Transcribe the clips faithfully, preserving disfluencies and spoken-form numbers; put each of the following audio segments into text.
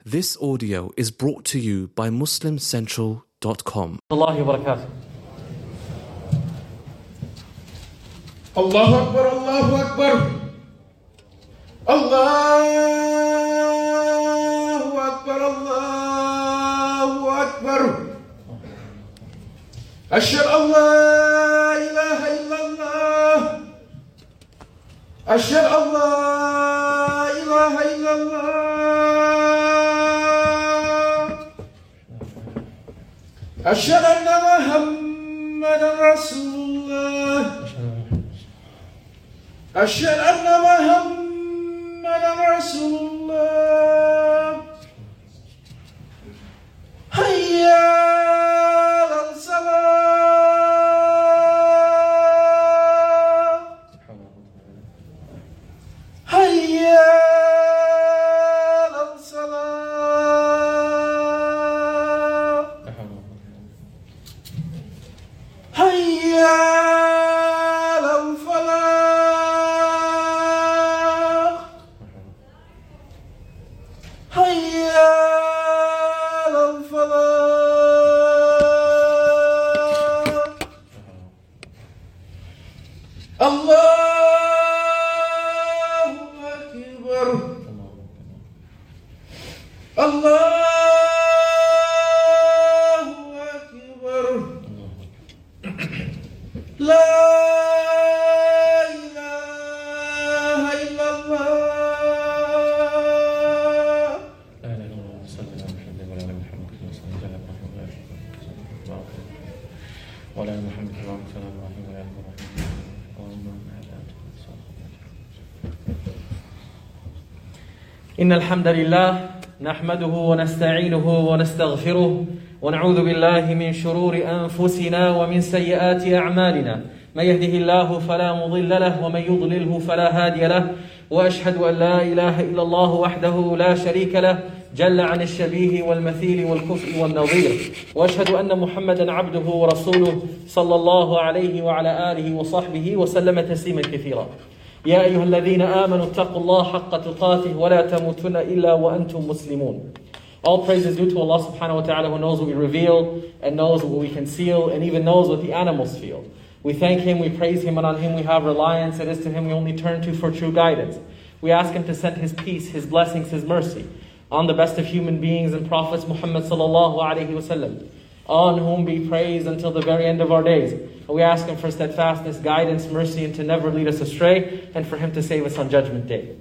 This audio is brought to you by Muslim Central dot com. Allah wa barakatuh. Allahu Akbar, Allahu Akbar. Allahu Akbar, Allahu Akbar. Ashhadu an la ilaha illallah. Ashhadu an la ilaha illallah. Ashhadu anna Muhammadan Rasulullah. Ashhadu anna Muhammadan Rasulullah. Hayya 'alal salah. Hayya 'alal salah. Hayya 'alal falah. Hayya 'alal falah. Allahu Akbar. Allahu Akbar. La ilaha illallah. إن الحمد لله نحمده ونستعينه ونستغفره ونعوذ بالله من شرور أنفسنا ومن سيئات أعمالنا من يهده الله فلا مضل له ومن يضلله فلا هادي له وأشهد أن لا إله إلا الله وحده لا شريك له جل عن الشبيه والمثيل والكفء والنظير وأشهد أن محمدا عبده ورسوله صلى الله عليه وعلى آله وصحبه وسلم تسليما كثيرا يا أيها الذين آمنوا اتقوا الله حق تقاته ولا تموتن إلا وأنتم مسلمون. All praise is due to Allah subhanahu wa ta'ala, who knows what we reveal and knows what we conceal and even knows what the animals feel. We thank Him, we praise Him, and on Him we have reliance. It is to Him we only turn to for true guidance. We ask Him to send His peace, His blessings, His mercy on the best of human beings and prophets, Muhammad sallallahu alayhi wa sallam, on whom be praised until the very end of our days. And we ask Him for steadfastness, guidance, mercy, and to never lead us astray, and for Him to save us on Judgment Day.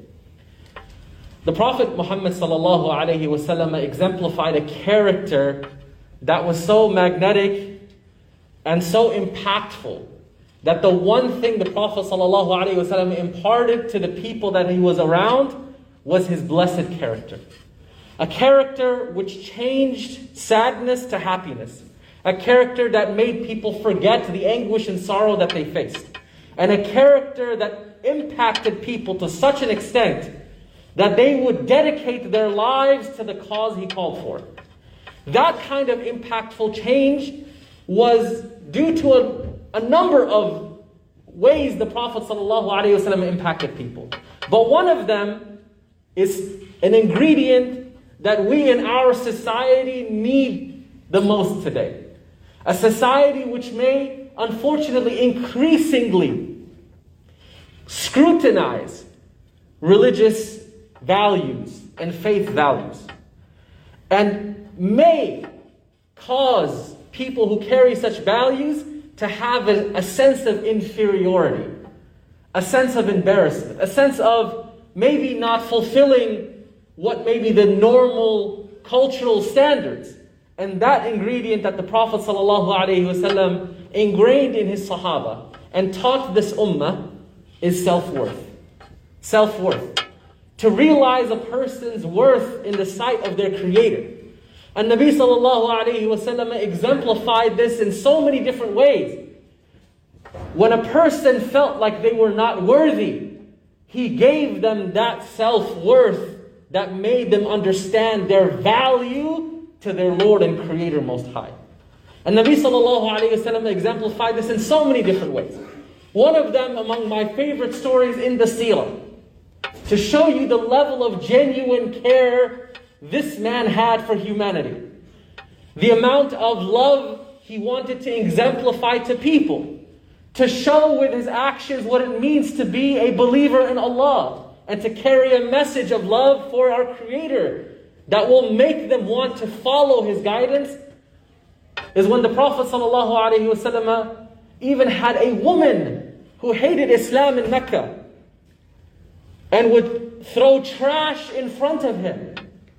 The Prophet Muhammad sallallahu alayhi wa sallam exemplified a character that was so magnetic and so impactful that the one thing the Prophet sallallahu alayhi wa sallam imparted to the people that he was around was his blessed character. A character which changed sadness to happiness. A character that made people forget the anguish and sorrow that they faced. And a character that impacted people to such an extent that they would dedicate their lives to the cause he called for. That kind of impactful change was due to a, a number of ways the Prophet ﷺ impacted people. But one of them is an ingredient that we in our society need the most today. A society which may, unfortunately, increasingly scrutinize religious values and faith values, and may cause people who carry such values to have a, a sense of inferiority, a sense of embarrassment, a sense of maybe not fulfilling what may be the normal cultural standards. And that ingredient that the Prophet ﷺ ingrained in his Sahaba and taught this ummah is self-worth. Self-worth. To realize a person's worth in the sight of their Creator. And Nabi ﷺ exemplified this in so many different ways. When a person felt like they were not worthy, he gave them that self-worth that made them understand their value to their Lord and Creator Most High. And Nabi sallallahu alayhi wa sallam exemplified this in so many different ways. One of them among my favorite stories in the seerah, to show you the level of genuine care this man had for humanity. The amount of love he wanted to exemplify to people. To show with his actions what it means to be a believer in Allah. And to carry a message of love for our Creator that will make them want to follow His guidance, is when the Prophet ﷺ even had a woman who hated Islam in Mecca and would throw trash in front of him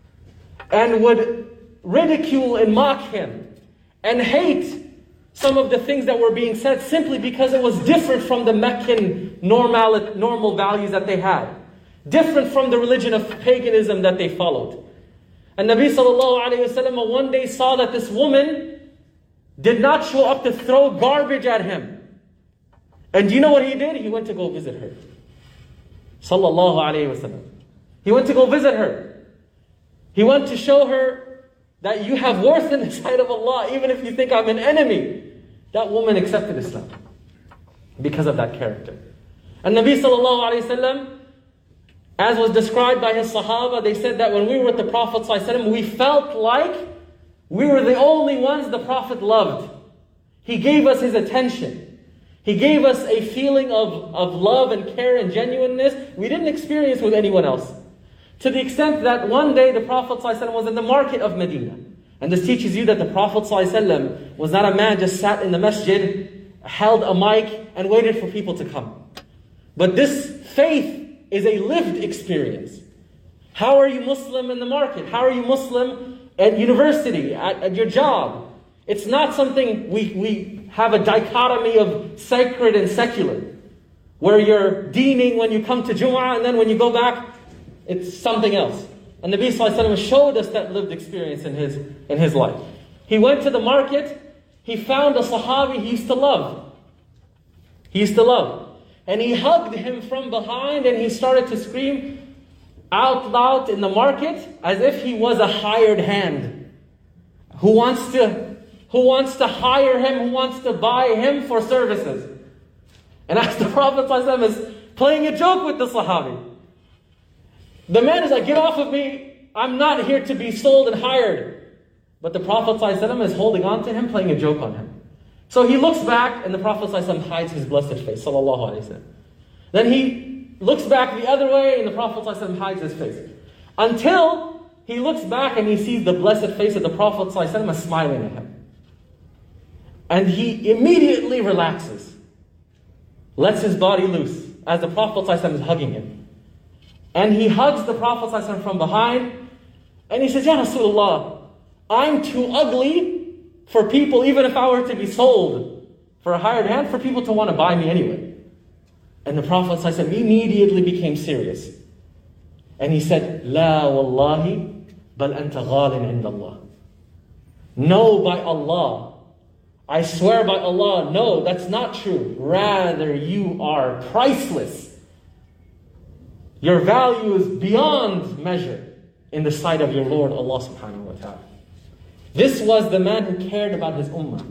and would ridicule and mock him and hate some of the things that were being said simply because it was different from the Meccan normal, normal values that they had. Different from the religion of paganism that they followed. And Nabi sallallahu alayhi wasallam one day saw that this woman did not show up to throw garbage at him. And do you know what he did? He went to go visit her. Sallallahu alayhi wasallam. He went to go visit her. He went to show her that you have worth in the sight of Allah, even if you think I'm an enemy. That woman accepted Islam because of that character. And Nabi sallallahu alayhi wasallam, as was described by his Sahaba, they said that when we were with the Prophet ﷺ, we felt like we were the only ones the Prophet loved. He gave us his attention. He gave us a feeling of, of love and care and genuineness we didn't experience with anyone else. To the extent that one day the Prophet ﷺ was in the market of Medina. And this teaches you that the Prophet ﷺ was not a man just sat in the masjid, held a mic and waited for people to come. But this faith is a lived experience. How are you Muslim in the market? How are you Muslim at university, at, at your job? It's not something we, we have a dichotomy of sacred and secular, where you're deening when you come to Jum'ah and then when you go back, it's something else. And Nabi Sallallahu Alaihi Wasallam showed us that lived experience in his, in his life. He went to the market, he found a Sahabi he used to love. He used to love. And he hugged him from behind and he started to scream out loud in the market as if he was a hired hand who wants to, who wants to hire him, who wants to buy him for services. And as the Prophet ﷺ is playing a joke with the Sahabi, the man is like, get off of me, I'm not here to be sold and hired. But the Prophet ﷺ is holding on to him, playing a joke on him. So he looks back and the Prophet ﷺ hides his blessed face, sallallahu alayhi wa sallam. Then he looks back the other way and the Prophet ﷺ hides his face. Until he looks back and he sees the blessed face of the Prophet ﷺ smiling at him. And he immediately relaxes. Lets his body loose as the Prophet ﷺ is hugging him. And he hugs the Prophet ﷺ from behind and he says, Ya Rasulullah, I'm too ugly for people, even if I were to be sold for a hired hand, for people to want to buy me anyway. And the Prophet ﷺ immediately became serious. And he said, La wallahi, bal anta ghalin inda Allah. No, by Allah. I swear by Allah, no, that's not true. Rather, you are priceless. Your value is beyond measure in the sight of your Lord, Allah subhanahu wa ta'ala. This was the man who cared about his ummah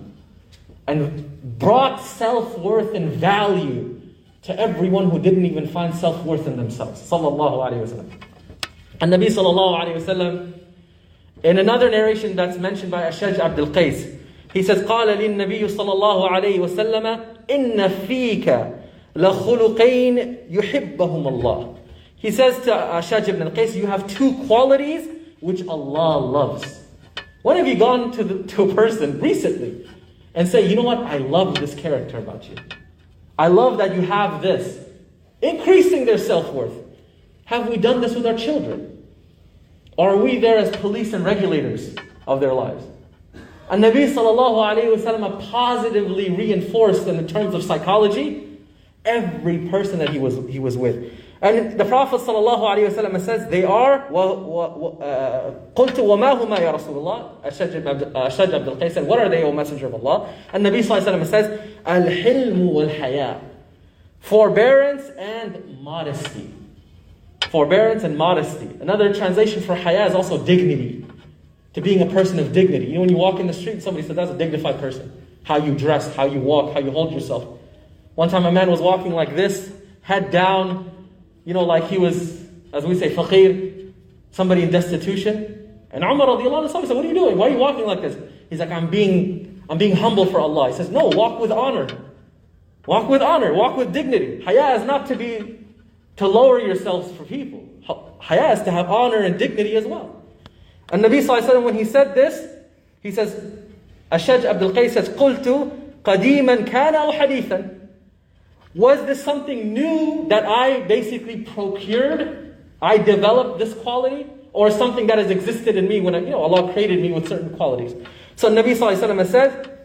and brought self-worth and value to everyone who didn't even find self-worth in themselves. Sallallahu alayhi wa sallam. And Nabi sallallahu alayhi wa sallam, in another narration that's mentioned by Ashaj Abdul Qais, he says, قال للنبي صلى الله عليه وسلم إن فيك لخلقين يحبهم الله. He says to Ashaj ibn al-Qais, you have two qualities which Allah loves. When have you gone to, the, to a person recently and say, you know what, I love this character about you. I love that you have this. Increasing their self-worth. Have we done this with our children? Or are we there as police and regulators of their lives? And Nabi sallallahu alayhi wa sallam positively reinforced in the terms of psychology every person that he was, he was with. And the Prophet ﷺ says, they are, قُلْتُ وَمَا هُمَا يَا رَسُولُ اللَّهِ Ashaj Abdul Qais said, what are they, O Messenger of Allah? And Nabi ﷺ says, الْحِلْمُ وَالْحَيَاءُ. Forbearance and modesty. Forbearance and modesty. Another translation for haya is also dignity. To being a person of dignity. You know, when you walk in the street, somebody says, that's a dignified person. How you dress, how you walk, how you hold yourself. One time a man was walking like this, head down, you know, like he was, as we say, faqir, somebody in destitution. And Umar radiallahu anhu said, what are you doing? Why are you walking like this? He's like, I'm being, I'm being humble for Allah. He says, no, walk with honor. Walk with honor, walk with dignity. Haya is not to be, to lower yourselves for people. Haya is to have honor and dignity as well. And Nabi sallallahu alayhi wa sallam, when he said this, he says, Ashaj Abdul Qais says, قُلْتُ قَدِيمًا كَانَ أَوْ حَدِيثًا. Was this something new that I basically procured? I developed this quality? Or something that has existed in me when I, you know, Allah created me with certain qualities? So Nabi sallallahu alayhi wa sallam has said,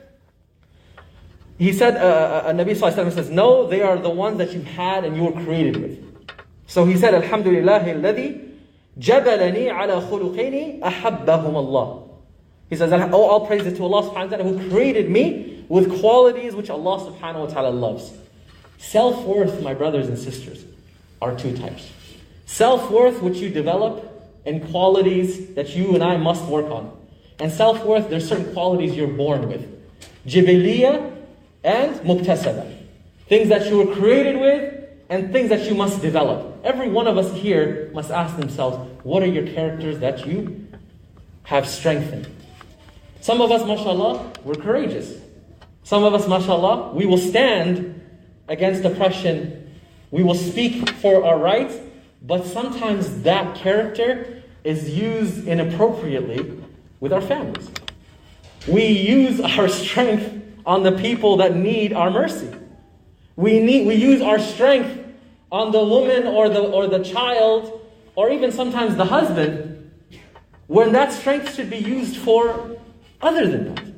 he said, uh, uh, Nabi sallallahu alayhi wa sallam says, no, they are the ones that you had and you were created with. So he said, Alhamdulillah alladhi jabalani ala khuluqaini ahabbahum Allah. He says, oh, all praises to Allah subhanahu wa ta'ala who created me with qualities which Allah subhanahu wa ta'ala loves. Self-worth, my brothers and sisters, are two types. Self-worth, which you develop, and qualities that you and I must work on. And self-worth, there's certain qualities you're born with. Jibiliya and muktasaba. Things that you were created with, and things that you must develop. Every one of us here must ask themselves, what are your characters that you have strengthened? Some of us, mashallah, we're courageous. Some of us, mashallah, we will stand against oppression. We will speak for our rights. But sometimes that character is used inappropriately with our families. We use our strength on the people that need our mercy. We need we use our strength on the woman or the or the child, or even sometimes the husband, when that strength should be used for other than that.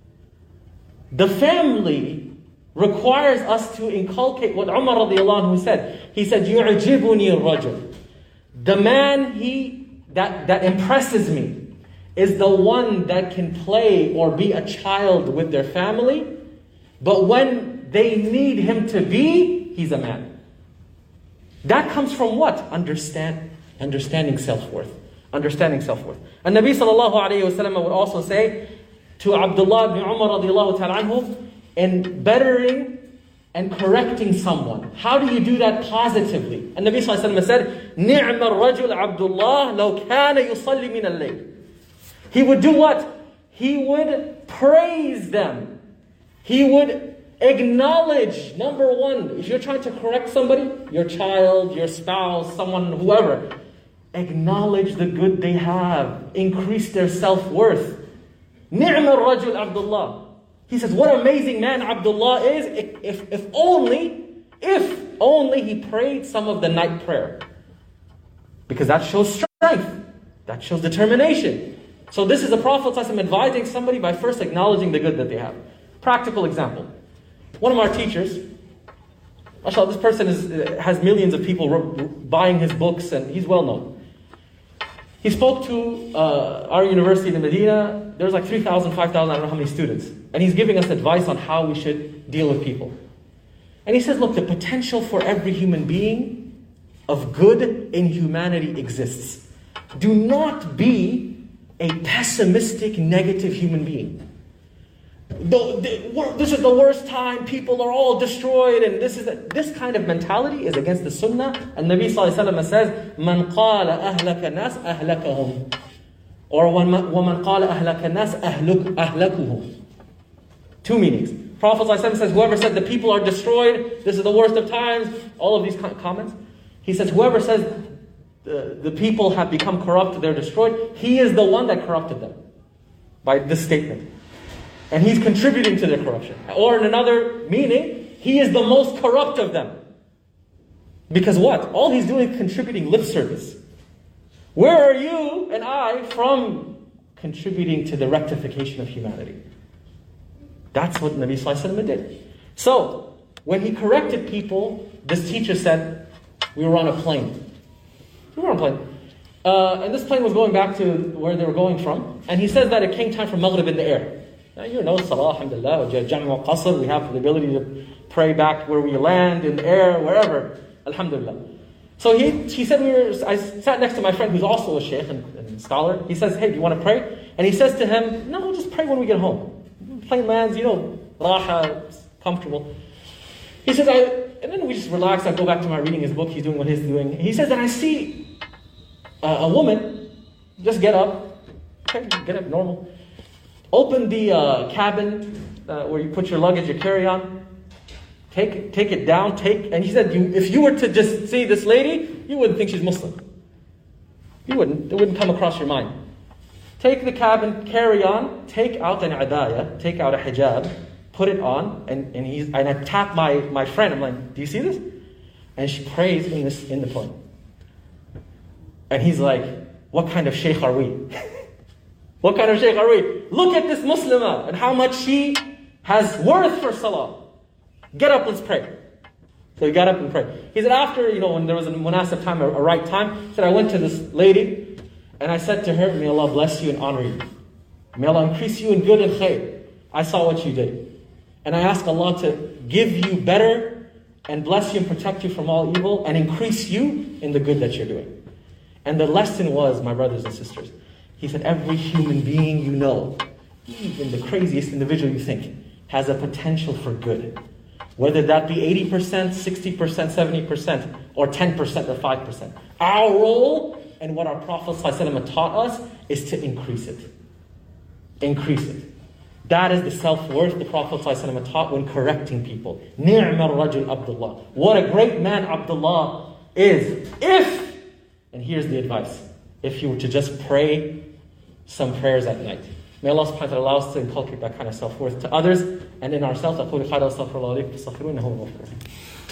The family requires us to inculcate what Umar radiallahu anhu said. He said, يُعْجِبُنِي الرَّجُلُ. The man he that, that impresses me is the one that can play or be a child with their family, but when they need him to be, he's a man. That comes from what? Understand, understanding self-worth. Understanding self-worth. And Nabi sallallahu alayhi wa sallam would also say to Abdullah ibn Umar radiallahu ta'ala anhu, in bettering and correcting someone. How do you do that positively? And Nabi sallallahu alayhi wa sallam said, نِعْمَ الرَّجُلْ عَبْدُ اللَّهِ لَوْ كَانَ يُصَلِّ مِنَ اللَّيْلِ. He would do what? He would praise them. He would acknowledge, number one, if you're trying to correct somebody, your child, your spouse, someone, whoever, acknowledge the good they have. Increase their self-worth. نِعْمَ الرَّجُلْ عَبْدُ اللَّهِ. He says, what amazing man Abdullah is, if, if only, if only he prayed some of the night prayer. Because that shows strength. That shows determination. So this is the Prophet ﷺ advising somebody by first acknowledging the good that they have. Practical example. One of our teachers, mashallah, this person is, has millions of people buying his books and he's well known. He spoke to uh, our university in Medina. There's like three thousand, five thousand, I don't know how many students. And he's giving us advice on how we should deal with people. And he says, look, the potential for every human being of good in humanity exists. Do not be a pessimistic, negative human being. The, the, this is the worst time, people are all destroyed, and this is a, this kind of mentality is against the sunnah. And Nabi sallallahu alayhi wa sallam says, Man qala ahlaka nas ahlakahum. Or وَمَنْ قَالَ أَهْلَكَ النَّاسِ أَهْلَكُهُمْ. Two meanings. Prophet sallallahu alayhi wa sallam says, whoever said the people are destroyed, this is the worst of times, all of these comments. He says, whoever says the, the people have become corrupt, they're destroyed, he is the one that corrupted them by this statement. And he's contributing to their corruption. Or in another meaning, he is the most corrupt of them. Because what? All he's doing is contributing lip service. Where are you and I from contributing to the rectification of humanity? That's what Nabi sallallahu alayhi wa sallam did. So, when he corrected people, this teacher said, we were on a plane. We were on a plane. Uh, and this plane was going back to where they were going from. And he says that it came time for Maghrib in the air. Now, you know, Salah, alhamdulillah, Jam'u Qasr, we have the ability to pray back where we land, in the air, wherever. Alhamdulillah. So he, he said, we were, I sat next to my friend who's also a sheikh and, and scholar. He says, hey, do you want to pray? And he says to him, no, we'll just pray when we get home. Plane lands, you know, raha, comfortable. He says, I, and then we just relax. I go back to my reading his book. He's doing what he's doing. He says that I see a, a woman just get up Okay, get up, normal. Open the uh, cabin uh, where you put your luggage, your carry-on. Take, take it down, take, and he said, you, if you were to just see this lady, you wouldn't think she's Muslim. You wouldn't, it wouldn't come across your mind. Take the cabin, carry on, take out an adaya, take out a hijab, put it on, and, and he's and I tap my, my friend, I'm like, do you see this? And she prays in this in the plane. And he's like, what kind of shaykh are we? What kind of shaykh are we? Look at this Muslimah and how much she has worth for salah. Get up, let's pray. So he got up and prayed. He said after, you know, when there was a munasib time, a, a right time, he said, I went to this lady and I said to her, may Allah bless you and honor you. May Allah increase you in good and khair. I saw what you did. And I ask Allah to give you better and bless you and protect you from all evil and increase you in the good that you're doing. And the lesson was, my brothers and sisters, he said every human being you know, even the craziest individual you think, has a potential for good. Whether that be eighty percent, sixty percent, seventy percent, or ten percent or five percent. Our role and what our Prophet ﷺ taught us is to increase it. Increase it. That is the self-worth the Prophet ﷺ taught when correcting people. Ni'ma ar-rajul Abdullah. What a great man Abdullah is. If, and here's the advice, if you were to just pray some prayers at night. May Allah subhanahu wa ta'ala allow us to inculcate that kind of self-worth to others and in ourselves. أقول قال أستغفر الله لكم فاستغفروه إنه هو الغفور الرحيم.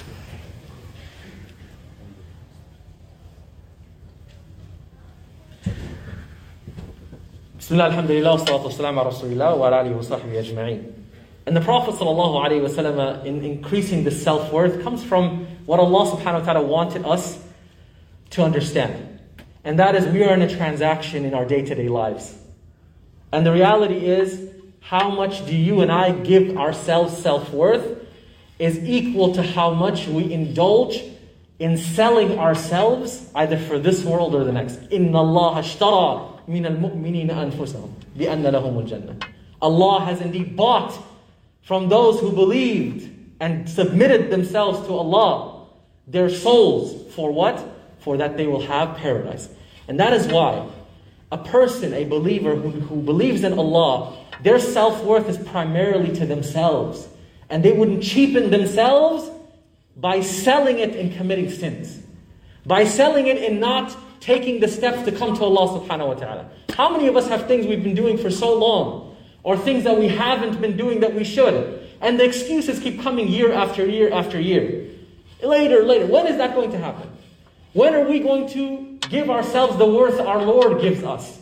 Bismillah, alhamdulillah, salatu wassalam ala rasulillah wa ala alihi wa sahbihi ajma'een. And the Prophet sallallahu alayhi wa sallam, in increasing the self-worth, comes from what Allah subhanahu wa ta'ala wanted us to understand. And that is, we are in a transaction in our day-to-day lives. And the reality is, how much do you and I give ourselves self-worth is equal to how much we indulge in selling ourselves either for this world or the next. إِنَّ اللَّهَ اشْتَرَى مِنَ الْمُؤْمِنِينَ أَنفُسَهُمْ بِأَنَّ لَهُمُ الْجَنَّةِ. Allah has indeed bought from those who believed and submitted themselves to Allah their souls for what? For that they will have paradise. And that is why a person, a believer who, who believes in Allah, their self-worth is primarily to themselves. And they wouldn't cheapen themselves by selling it and committing sins. By selling it and not taking the steps to come to Allah subhanahu wa ta'ala. How many of us have things we've been doing for so long? Or things that we haven't been doing that we should? And the excuses keep coming year after year after year. Later, later. When is that going to happen? When are we going to give ourselves the worth our Lord gives us?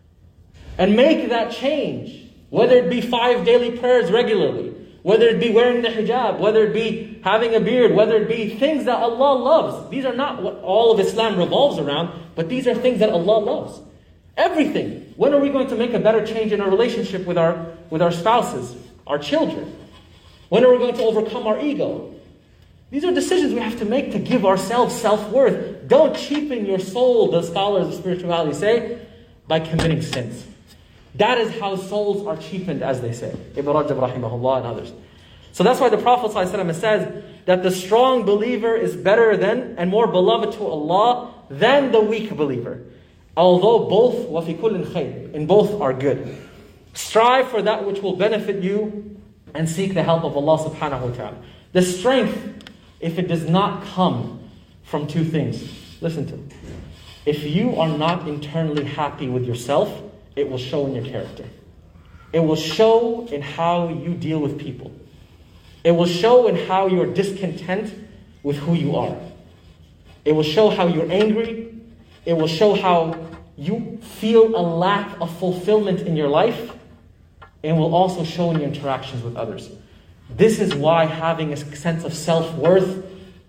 And make that change. Whether it be five daily prayers regularly. Whether it be wearing the hijab. Whether it be having a beard. Whether it be things that Allah loves. These are not what all of Islam revolves around. But these are things that Allah loves. Everything. When are we going to make a better change in our relationship with our, with our spouses? Our children? When are we going to overcome our ego? These are decisions we have to make to give ourselves self-worth. Don't cheapen your soul, the scholars of spirituality say, by committing sins. That is how souls are cheapened, as they say. Ibn Rajab rahimahullah and others. So that's why the Prophet ﷺ says that the strong believer is better than and more beloved to Allah than the weak believer. Although both, وَفِي كُلٍ خَيْرٍ, in both are good. Strive for that which will benefit you and seek the help of Allah subhanahu wa ta'ala. The strength, if it does not come from two things, listen to it. If you are not internally happy with yourself, it will show in your character. It will show in how you deal with people. It will show in how you are discontent with who you are. It will show how you're angry. It will show how you feel a lack of fulfillment in your life. And will also show in your interactions with others. This is why having a sense of self-worth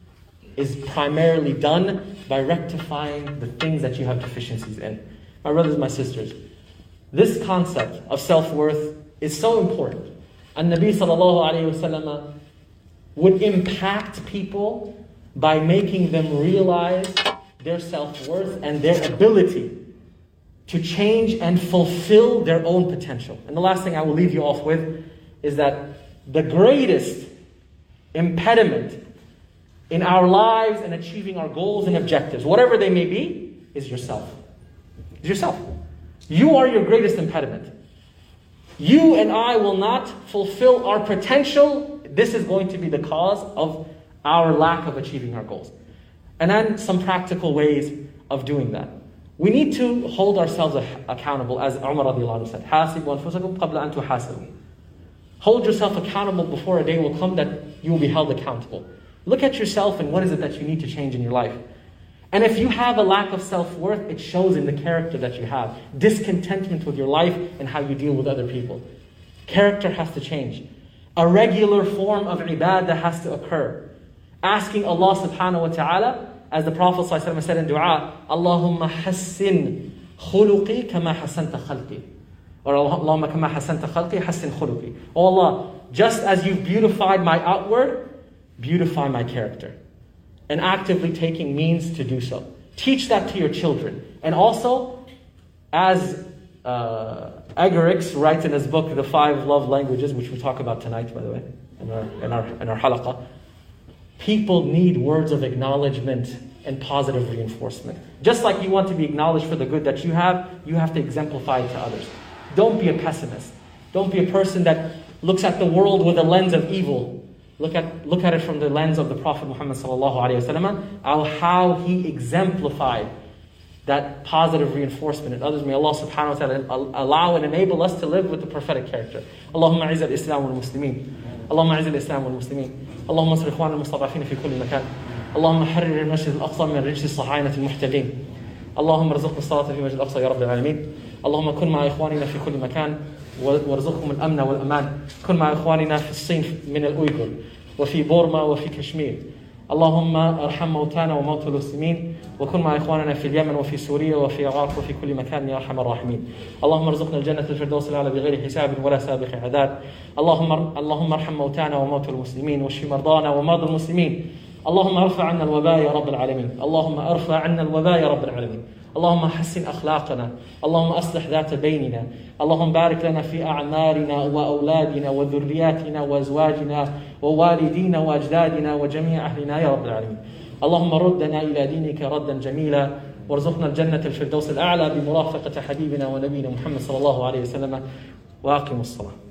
is primarily done by rectifying the things that you have deficiencies in. My brothers and my sisters, this concept of self-worth is so important. And Nabi sallallahu alayhi wa sallam would impact people by making them realize their self-worth and their ability to change and fulfill their own potential. And the last thing I will leave you off with is that the greatest impediment in our lives and achieving our goals and objectives, whatever they may be, is yourself. Is yourself. You are your greatest impediment. You and I will not fulfill our potential. This is going to be the cause of our lack of achieving our goals. And then some practical ways of doing that. We need to hold ourselves accountable, as Umar radiallahu anhu said, حَاسِبُوا أَنفُسَكُمْ قَبْلَ أَن تُحَاسِبُوا. Hold yourself accountable before a day will come that you will be held accountable. Look at yourself and what is it that you need to change in your life. And if you have a lack of self-worth, it shows in the character that you have. Discontentment with your life and how you deal with other people. Character has to change. A regular form of ibadah has to occur. Asking Allah subhanahu wa ta'ala, as the Prophet ﷺ said in dua, Allahumma hassin khuluqi kama hasanta khalqi. Or Allahumma kama hasanta khalqi hassin khuluqi. Oh Allah, just as you've beautified my outward, beautify my character. And actively taking means to do so. Teach that to your children. And also, as uh, Agarix writes in his book, The Five Love Languages, which we talk about tonight, by the way, in our, in our, in our halaqah, people need words of acknowledgement and positive reinforcement. Just like you want to be acknowledged for the good that you have, you have to exemplify it to others. Don't be a pessimist. Don't be a person that looks at the world with a lens of evil. Look at, look at it from the lens of the Prophet Muhammad sallallahu alaihi wasallam, how he exemplified that positive reinforcement in others. May Allah subhanahu wa ta'ala allow and enable us to live with the prophetic character. Allahumma izz al-Islam wal-Muslimin. Allahumma izz al-Islam wal-Muslimin. Allahumma ansur ikhwan al-mustad'afin fi kulli makan. Allahumma harrir al-masjid al-aqsa min rijs as-sahaynah al-muhtalin. Allahumma arzuqna as-salata fi masjid al-aqsa ya rabb al-alamin. Allahumma kun ma'a ikhwanina fi kulli makan. وارزقهم الأمن والأمان. كن مع إخواننا في الصين من الأويغور وفي بورما وفي كشمير. اللهم ارحم موتانا وموتى المسلمين وكن مع إخواننا في اليمن وفي سوريا وفي العراق وفي كل مكان يا أرحم الراحمين. اللهم ارزقنا الجنة الفردوس الأعلى بغير حساب ولا سابق عذاب. اللهم اللهم ارحم موتانا وموتى المسلمين واشف مرضانا ومرضى المسلمين. اللهم ارفع عنا الوباء يا رب العالمين. اللهم ارفع عنا الوباء يا رب العالمين. اللهم حسن أخلاقنا. اللهم أصلح ذات بيننا. اللهم بارك لنا في أعمارنا وأولادنا وذرياتنا وأزواجنا ووالدينا وأجدادنا وجميع أهلنا يا رب العالمين. اللهم ردنا إلى دينك ردا جميلا وارزقنا الجنة الفردوس الأعلى بمرافقة حبيبنا ونبينا محمد صلى الله عليه وسلم وأقم الصلاة.